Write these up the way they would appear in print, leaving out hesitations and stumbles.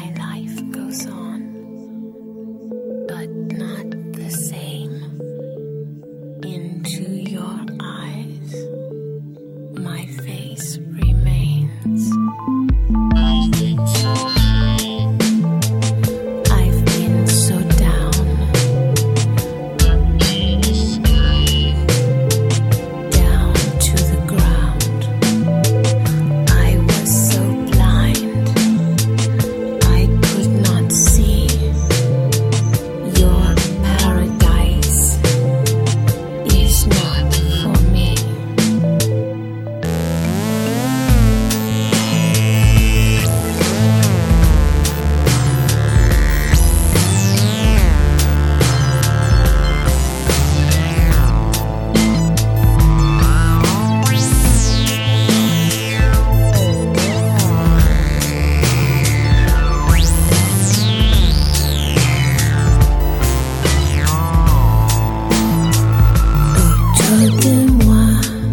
life goes on, but not the same. Into your eyes, my face remains. I've been so down, down to the ground. I was so blind, I could not see. Your paradise is not for me. Autour de moi,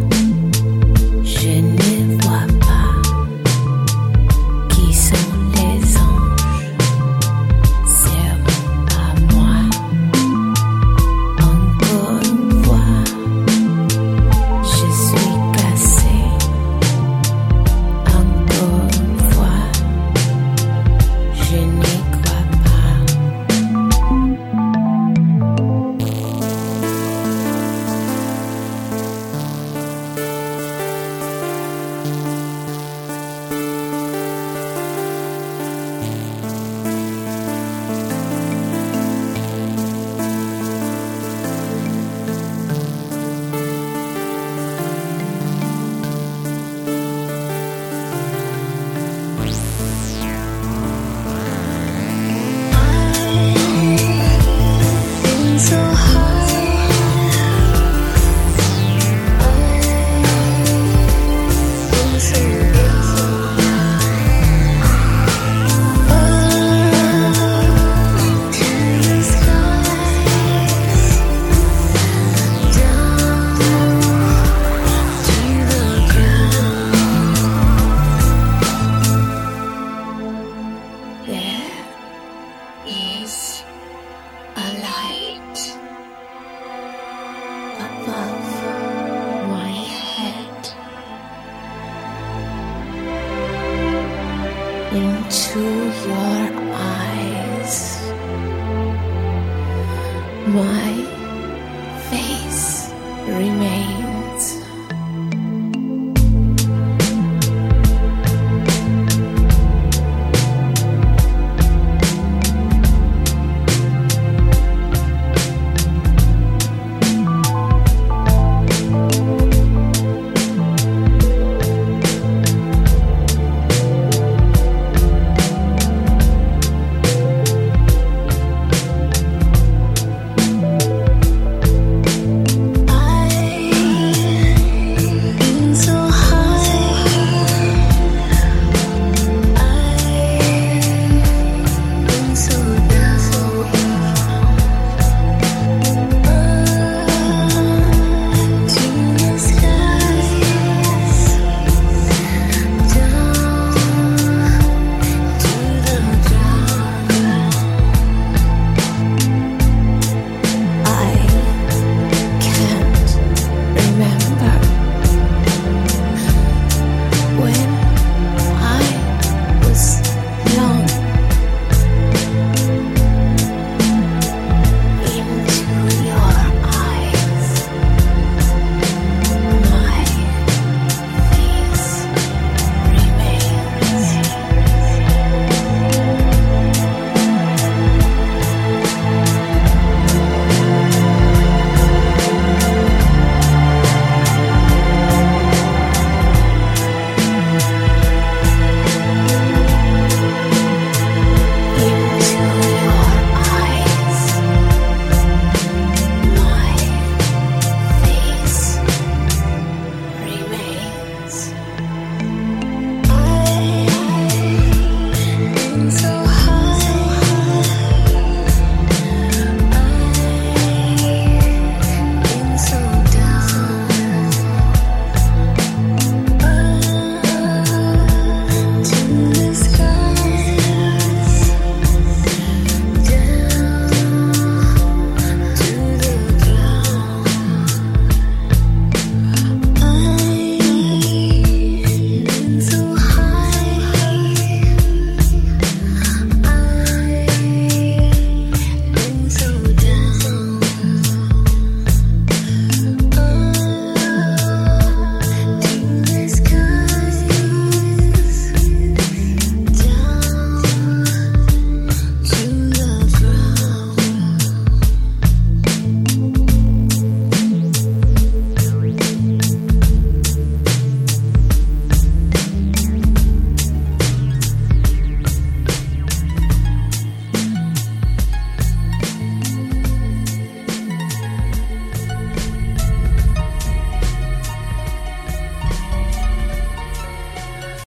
je ne vois pas qui sont les anges. C'est pas moi. Encore une fois, je suis cassée. Encore une fois, je n'y crois pas. Been so high, been so low, up to the skies, down to the ground. There is a light above my head. Into your eyes, my